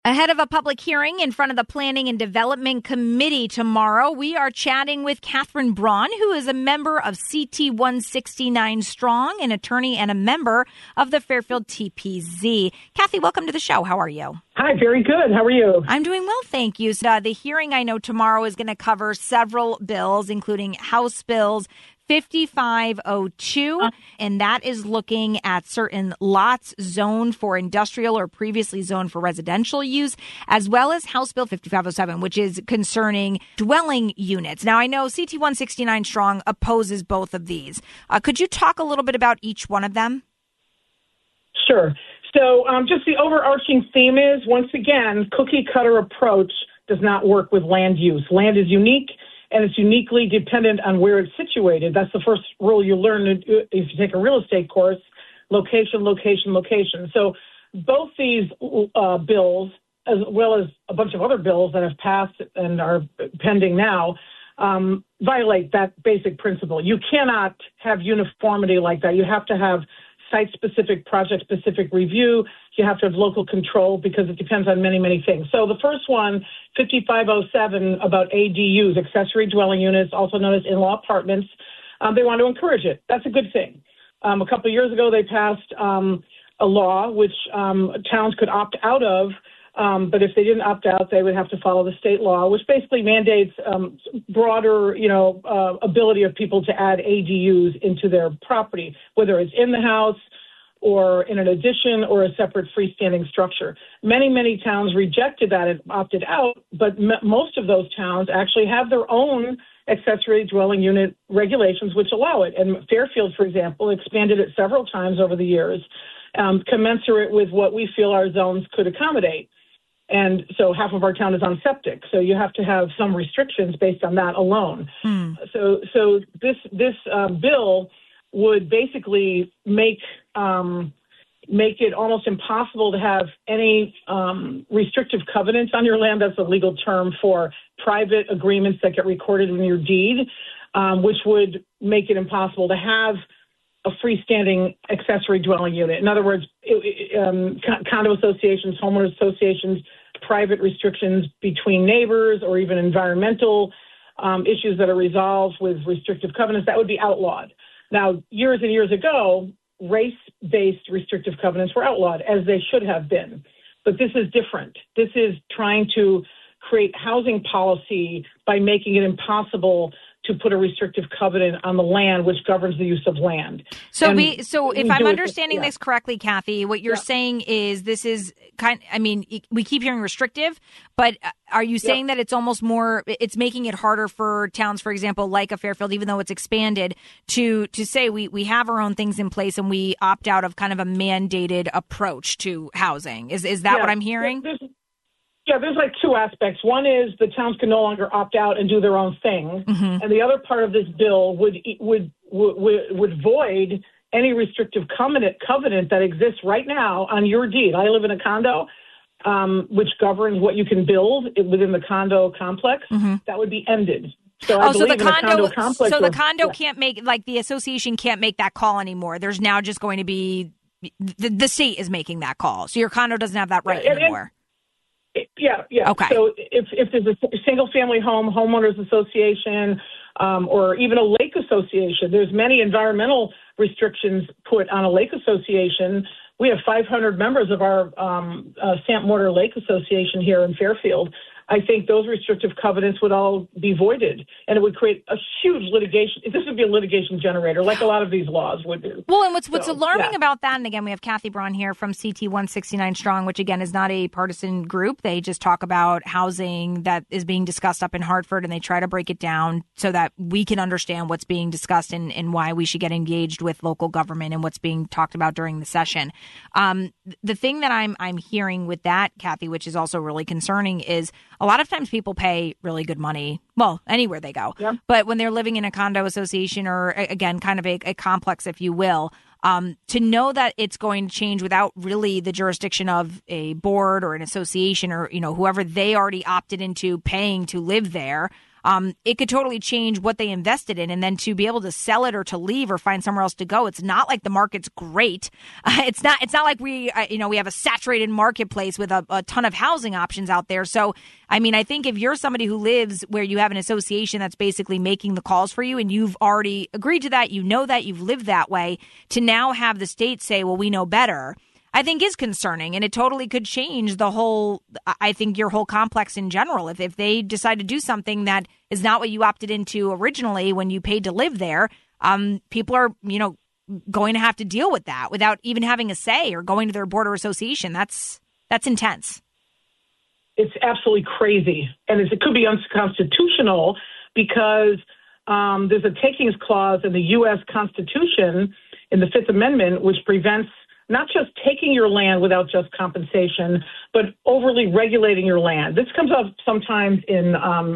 Ahead of a public hearing in front of the Planning and Development Committee tomorrow, we are chatting with Catherine Braun, who is a member of CT 169 Strong, an attorney and a member of the Fairfield TPZ. Kathy, welcome to the show. How are you? Hi, very good. How are you? I'm doing well, thank you. So, the hearing I know tomorrow is going to cover several bills, including House Bills 5502, and that is looking at certain lots zoned for industrial or previously zoned for residential use, as well as House Bill 5507, which is concerning dwelling units. Now, I know CT 169 Strong opposes both of these. Could you talk a little bit about each one of them? Sure. So just the overarching theme is, once again, cookie-cutter approach does not work with land use. Land is unique, and it's uniquely dependent on where it's situated. That's the first rule you learn if you take a real estate course: location, location, location. So both these bills, as well as a bunch of other bills that have passed and are pending now, violate that basic principle. You cannot have uniformity like that. You have to have site-specific, project-specific review. You have to have local control because it depends on many, many things. So the first one, 5507, about ADUs, accessory dwelling units, also known as in-law apartments, they want to encourage it. That's a good thing. A couple of years ago, they passed a law which towns could opt out of, but if they didn't opt out, they would have to follow the state law, which basically mandates broader, ability of people to add ADUs into their property, whether it's in the house or in an addition or a separate freestanding structure. Many, many towns rejected that and opted out, but most of those towns actually have their own accessory dwelling unit regulations which allow it. And Fairfield, for example, expanded it several times over the years, commensurate with what we feel our zones could accommodate. And so half of our town is on septic, so you have to have some restrictions based on that alone. So this bill would basically make it almost impossible to have any restrictive covenants on your land. That's a legal term for private agreements that get recorded in your deed, which would make it impossible to have a freestanding accessory dwelling unit. In other words, condo associations, homeowners associations, private restrictions between neighbors, or even environmental issues that are resolved with restrictive covenants, that would be outlawed. Now, years and years ago, race-based restrictive covenants were outlawed, as they should have been. But this is different. This is trying to create housing policy by making it impossible to put a restrictive covenant on the land which governs the use of land. So if I'm understanding this correctly, Kathy, what you're saying is this is we keep hearing restrictive, but are you saying that it's almost more, it's making it harder for towns, for example, like a Fairfield, even though it's expanded, to say we have our own things in place and we opt out of kind of a mandated approach to housing? Is that what I'm hearing? There's like two aspects. One is the towns can no longer opt out and do their own thing, and the other part of this bill would void any restrictive covenant that exists right now on your deed. I live in a condo, which governs what you can build within the condo complex. That would be ended. So the condo can't make, like, the association can't make that call anymore. There's now just going to be the state is making that call. So your condo doesn't have that right anymore. Yeah. Okay. So if there's a single-family home, homeowners association, or even a lake association, there's many environmental restrictions put on a lake association. We have 500 members of our Stamp Mortar Lake Association here in Fairfield. I think those restrictive covenants would all be voided, and it would create a huge litigation. This would be a litigation generator, like a lot of these laws would do. Well, and what's alarming about that, and again, we have Kathy Braun here from CT 169 Strong, which again is not a partisan group. They just talk about housing that is being discussed up in Hartford, and they try to break it down so that we can understand what's being discussed and why we should get engaged with local government and what's being talked about during the session. The thing that I'm hearing with that, Kathy, which is also really concerning, is a lot of times people pay really good money, well, anywhere they go. Yeah. But when they're living in a condo association or, again, kind of a complex, if you will, to know that it's going to change without really the jurisdiction of a board or an association or, whoever they already opted into paying to live there, it could totally change what they invested in. And then to be able to sell it or to leave or find somewhere else to go, it's not like the market's great. It's not like we have a saturated marketplace with a ton of housing options out there. So, I mean, I think if you're somebody who lives where you have an association that's basically making the calls for you and you've already agreed to that, you know that, you've lived that way, to now have the state say, well, we know better, I think is concerning, and it totally could change your whole complex in general. If they decide to do something that is not what you opted into originally when you paid to live there, people are, going to have to deal with that without even having a say or going to their board or association. That's intense. It's absolutely crazy, and it could be unconstitutional because there's a takings clause in the U.S. Constitution in the Fifth Amendment, which prevents not just taking your land without just compensation, but overly regulating your land. This comes up sometimes in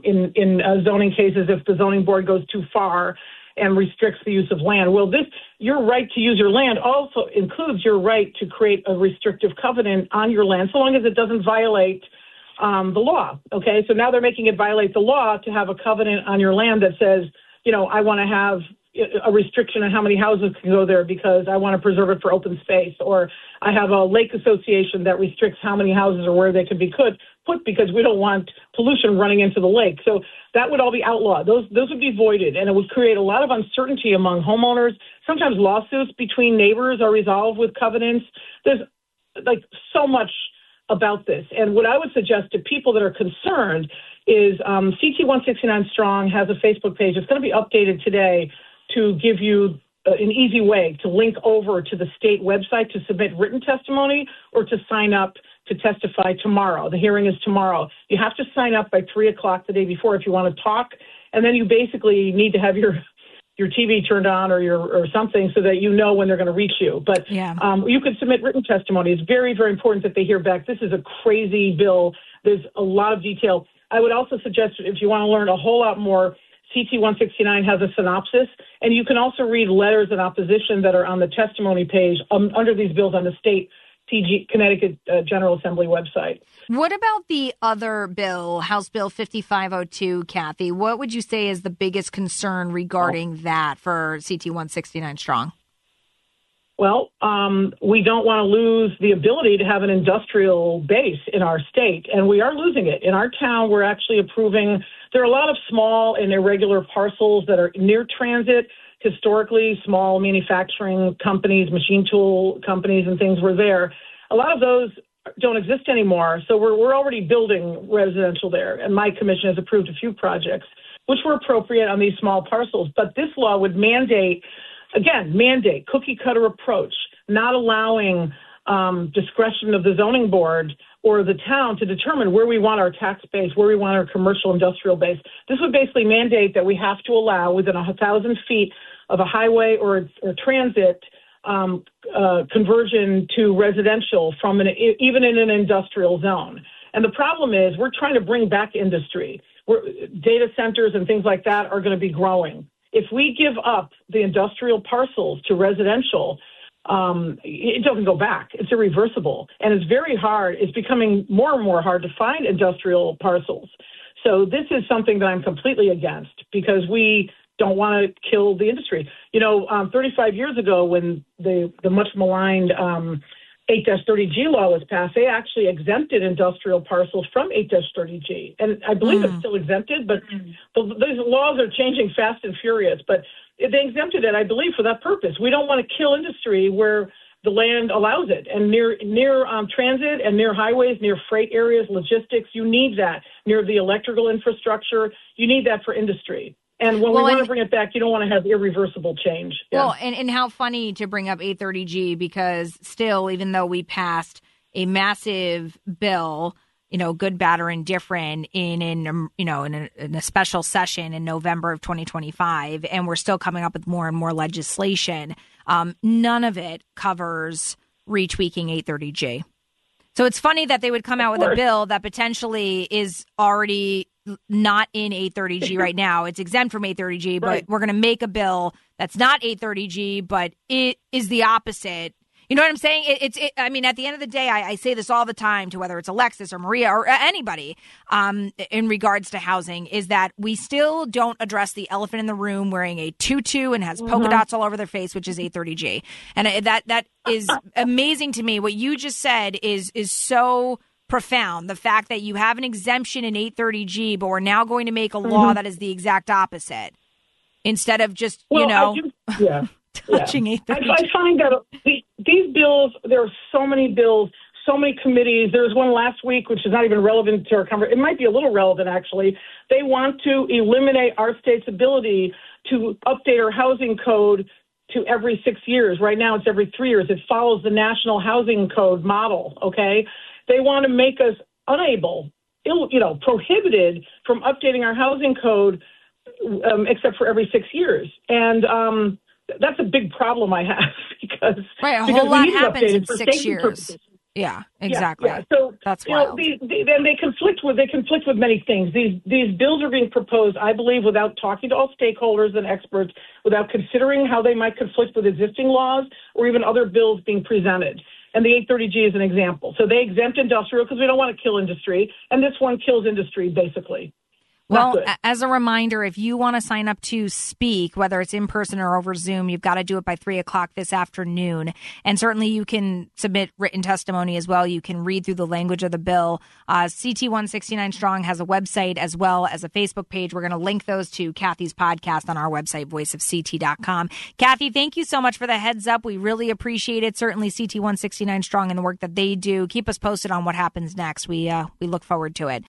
zoning cases if the zoning board goes too far and restricts the use of land. Well, your right to use your land also includes your right to create a restrictive covenant on your land, so long as it doesn't violate the law. Okay, so now they're making it violate the law to have a covenant on your land that says, I want to have a restriction on how many houses can go there because I want to preserve it for open space, or I have a lake association that restricts how many houses or where they can be put because we don't want pollution running into the lake. So that would all be outlawed. Those would be voided, and it would create a lot of uncertainty among homeowners. Sometimes lawsuits between neighbors are resolved with covenants. There's so much about this. And what I would suggest to people that are concerned is CT 169 Strong has a Facebook page. It's going to be updated today to give you an easy way to link over to the state website to submit written testimony or to sign up to testify tomorrow. The hearing is tomorrow. You have to sign up by 3:00 the day before if you want to talk, and then you basically need to have your TV turned on or something so that you know when they're going to reach you. But you can submit written testimony. It's very, very important that they hear back. This is a crazy bill. There's a lot of detail. I would also suggest if you want to learn a whole lot more, CT 169 has a synopsis, and you can also read letters in opposition that are on the testimony page under these bills on the state Connecticut General Assembly website. What about the other bill, House Bill 5502, Kathy? What would you say is the biggest concern regarding that for CT 169 Strong? Well, we don't want to lose the ability to have an industrial base in our state, and we are losing it. In our town, we're actually approving. There are a lot of small and irregular parcels that are near transit. Historically, small manufacturing companies, machine tool companies and things were there. A lot of those don't exist anymore, so we're already building residential there, and my commission has approved a few projects which were appropriate on these small parcels. But this law would mandate cookie-cutter approach, not allowing discretion of the zoning board or the town to determine where we want our tax base, where we want our commercial industrial base. This would basically mandate that we have to allow within 1,000 feet of a highway or transit conversion to residential from even in an industrial zone. And the problem is we're trying to bring back industry. Data centers and things like that are going to be growing. If we give up the industrial parcels to residential, it doesn't go back. It's irreversible. And it's very hard. It's becoming more and more hard to find industrial parcels. So this is something that I'm completely against because we don't want to kill the industry. 35 years ago when the much maligned 8-30G law was passed, they actually exempted industrial parcels from 8-30G. And I believe it's still exempted, but those laws are changing fast and furious. But they exempted it, I believe, for that purpose. We don't want to kill industry where the land allows it. And near transit and near highways, near freight areas, logistics, you need that. Near the electrical infrastructure, you need that for industry. And when we want to bring it back, you don't want to have irreversible change. Yeah. Well, and how funny to bring up 830G because still, even though we passed a massive bill, good, bad, or indifferent in a special session in November of 2025, and we're still coming up with more and more legislation, none of it covers retweaking 830G. So it's funny that they would come out with a bill that potentially is already not in 830G right now. It's exempt from 830G, but we're going to make a bill that's not 830G, but it is the opposite. You know what I'm saying? I mean, at the end of the day, I say this all the time to whether it's Alexis or Maria or anybody in regards to housing, is that we still don't address the elephant in the room wearing a tutu and has polka dots all over their face, which is 830G. And that is amazing to me. What you just said is so profound. The fact that you have an exemption in 830G, but we're now going to make a law that is the exact opposite instead of just, touching 830G. I find that these bills, there are so many bills, so many committees. There was one last week, which is not even relevant to our conversation. It might be a little relevant, actually. They want to eliminate our state's ability to update our housing code to every 6 years. Right now, it's every 3 years. It follows the National Housing Code model, okay? They want to make us unable, prohibited from updating our housing code except for every 6 years. And that's a big problem I have because a whole lot happens in 6 years. Purposes. Yeah, exactly. Yeah. So that's wild. Then they conflict with many things. These bills are being proposed, I believe, without talking to all stakeholders and experts, without considering how they might conflict with existing laws or even other bills being presented. And the 830G is an example. So they exempt industrial because we don't want to kill industry, and this one kills industry basically. Well, as a reminder, if you want to sign up to speak, whether it's in person or over Zoom, you've got to do it by 3:00 this afternoon. And certainly you can submit written testimony as well. You can read through the language of the bill. CT 169 Strong has a website as well as a Facebook page. We're going to link those to Kathy's podcast on our website, voiceofct.com. Kathy, thank you so much for the heads up. We really appreciate it. Certainly CT 169 Strong and the work that they do. Keep us posted on what happens next. We look forward to it.